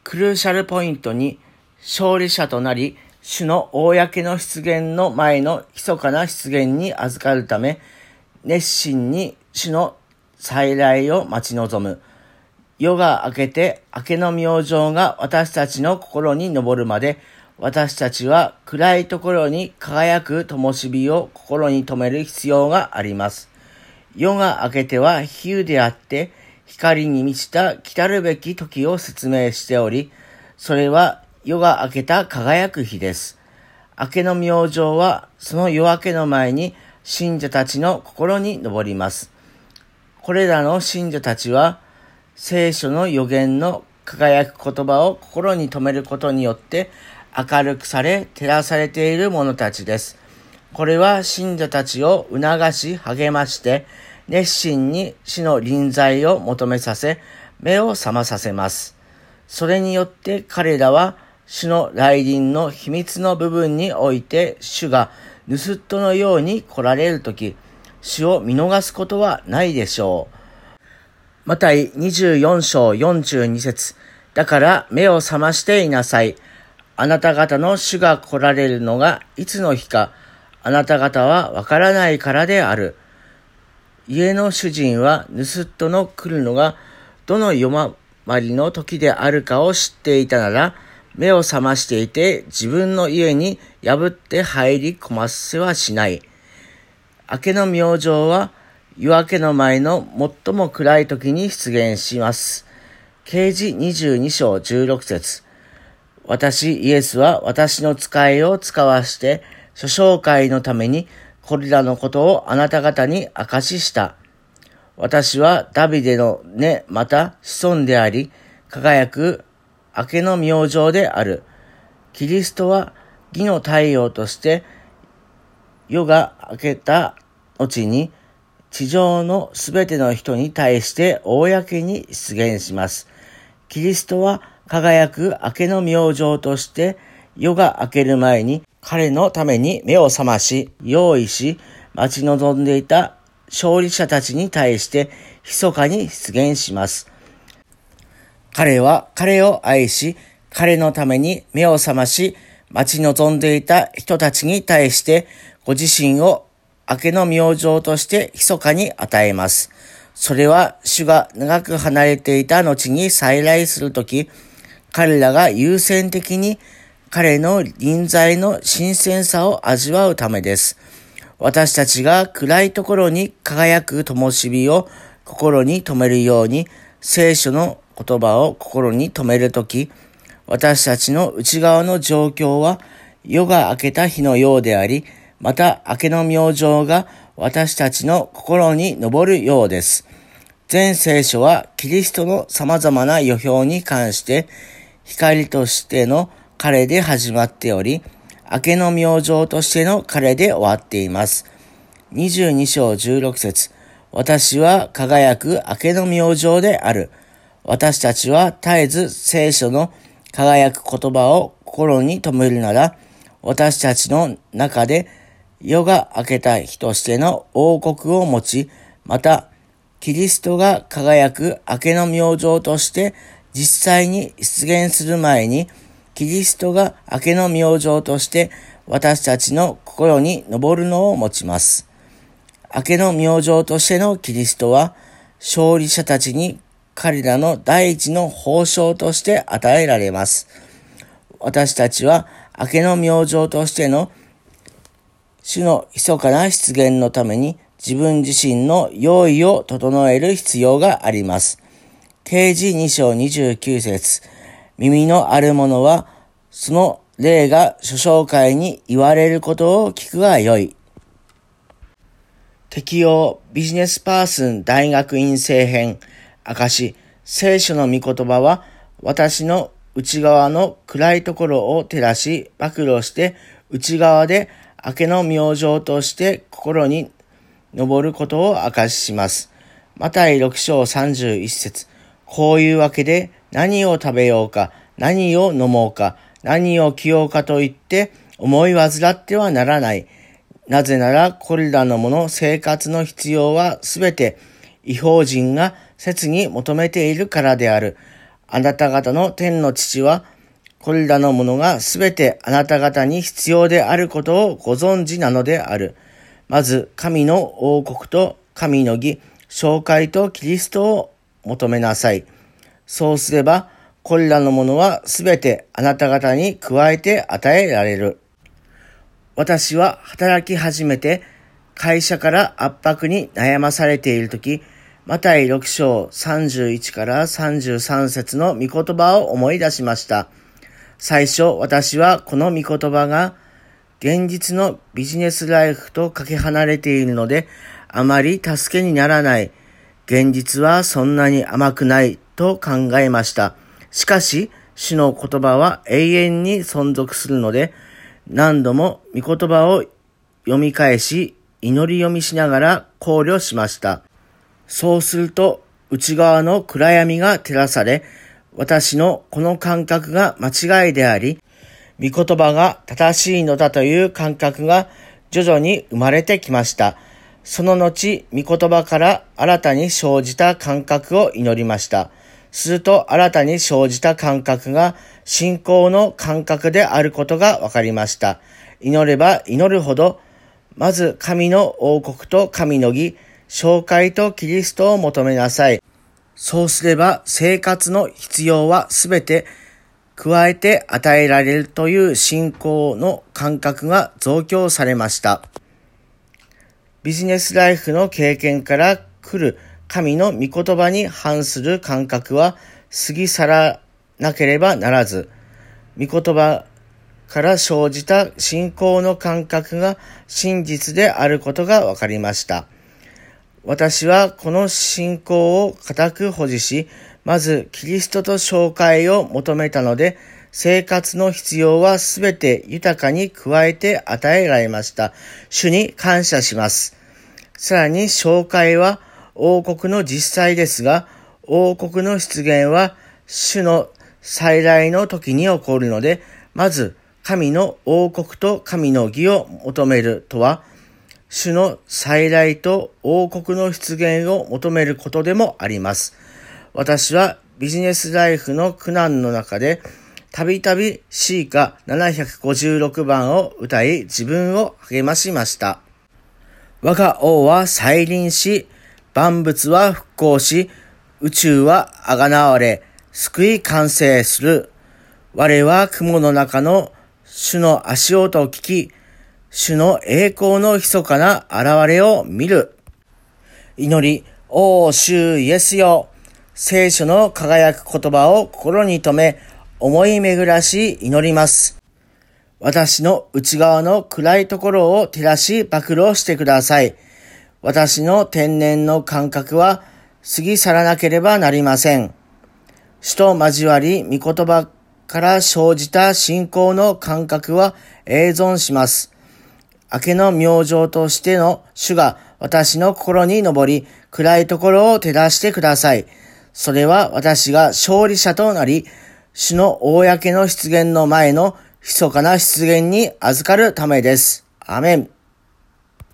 クルーシャルポイントに勝利者となり、主の公の出現の前の密かな出現に預かるため、熱心に主の再来を待ち望む。夜が明けて明けの明星が私たちの心に昇るまで、私たちは暗いところに輝く灯火を心に留める必要があります。夜が明けては比喩であって、光に満ちた来たるべき時を説明しており、それは夜が明けた輝く日です。明けの明星はその夜明けの前に信者たちの心に昇ります。これらの信者たちは聖書の預言の輝く言葉を心に留めることによって明るくされ照らされている者たちです。これは信者たちを促し励まして熱心に主の臨在を求めさせ目を覚まさせます。それによって彼らは主の来臨の秘密の部分において主が盗人のように来られるとき、主を見逃すことはないでしょう。マタイ24章42節。だから目を覚ましていなさい。あなた方の主が来られるのがいつの日か、あなた方はわからないからである。家の主人は盗人の来るのがどの夜回りの時であるかを知っていたなら、目を覚ましていて自分の家に破って入り込ませはしない。明けの明星は夜明けの前の最も暗い時に出現します。啓示22章16節。私イエスは私の使いを使わして諸商会のためにこれらのことをあなた方に明かしした。私はダビデの根また子孫であり、輝く明けの明星である。キリストは義の太陽として夜が明けた後に地上のすべての人に対して公に出現します。キリストは輝く明けの明星として夜が明ける前に彼のために目を覚まし、用意し、待ち望んでいた勝利者たちに対して密かに出現します。彼は彼を愛し、彼のために目を覚まし、待ち望んでいた人たちに対してご自身を明けの明星として密かに与えます。それは主が長く離れていた後に再来するとき、彼らが優先的に彼の臨在の新鮮さを味わうためです。私たちが暗いところに輝く灯火を心に留めるように、聖書の言葉を心に留めるとき、私たちの内側の状況は夜が明けた日のようであり、また明けの明星が私たちの心に昇るようです。全聖書はキリストの様々な予表に関して光としての彼で始まっており、明けの明星としての彼で終わっています。22章16節。私は輝く明けの明星である。私たちは絶えず聖書の輝く言葉を心に留めるなら、私たちの中で夜が明けた日としての王国を持ち、またキリストが輝く明けの明星として実際に出現する前に、キリストが明けの明星として私たちの心に昇るのを持ちます。明けの明星としてのキリストは勝利者たちに彼らの第一の報奨として与えられます。私たちは明けの明星としての主の密かな出現のために自分自身の用意を整える必要があります。啓示2章29節。耳のある者はその霊が諸商会に言われることを聞くがよい。適用ビジネスパーソン大学院生編。証、聖書の御言葉は私の内側の暗いところを照らし暴露して内側で明けの明星として心に昇ることを証しします。マタイ6章31節。こういうわけで何を食べようか、何を飲もうか、何を着ようかと言って思い煩ってはならない。なぜならこれらのもの生活の必要はすべて異邦人が切に求めているからである。 あなた方の天の父は、これらのものがすべてあなた方に必要であることをご存知なのである。まず、神の王国と神の義、紹介とキリストを求めなさい。そうすれば、これらのものはすべてあなた方に加えて与えられる。私は働き始めて、会社から圧迫に悩まされているとき、マタイ6章31から33節の御言葉を思い出しました。最初、私はこの御言葉が現実のビジネスライフとかけ離れているので、あまり助けにならない。現実はそんなに甘くないと考えました。しかし、主の言葉は永遠に存続するので、何度も御言葉を読み返し、祈り読みしながら考慮しました。そうすると、内側の暗闇が照らされ、私のこの感覚が間違いであり、御言葉が正しいのだという感覚が徐々に生まれてきました。その後、御言葉から新たに生じた感覚を祈りました。すると新たに生じた感覚が信仰の感覚であることが分かりました。祈れば祈るほど、まず神の王国と神の義、紹介とキリストを求めなさい。そうすれば生活の必要はすべて加えて与えられるという信仰の感覚が増強されました。ビジネスライフの経験から来る神の御言葉に反する感覚は過ぎ去らなければならず、御言葉から生じた信仰の感覚が真実であることが分かりました。私はこの信仰を固く保持し、まずキリストと紹介を求めたので、生活の必要はすべて豊かに加えて与えられました。主に感謝します。さらに紹介は王国の実際ですが、王国の出現は主の再来の時に起こるので、まず神の王国と神の義を求めるとは、主の再来と王国の出現を求めることでもあります。私はビジネスライフの苦難の中で、たびたび詩歌756番を歌い、自分を励ましました。我が王は再臨し、万物は復興し、宇宙はあがなわれ、救い完成する。我は雲の中の主の足音を聞き、主の栄光の密かな現れを見る。祈り、お主イエスよ。聖書の輝く言葉を心に留め、思い巡らし祈ります。私の内側の暗いところを照らし暴露してください。私の天然の感覚は過ぎ去らなければなりません。主と交わり、御言葉から生じた信仰の感覚は永存します。明けの明星としての主が私の心に昇り、暗いところを照らしてください。それは私が勝利者となり、主の公の出現の前の密かな出現に預かるためです。アメン。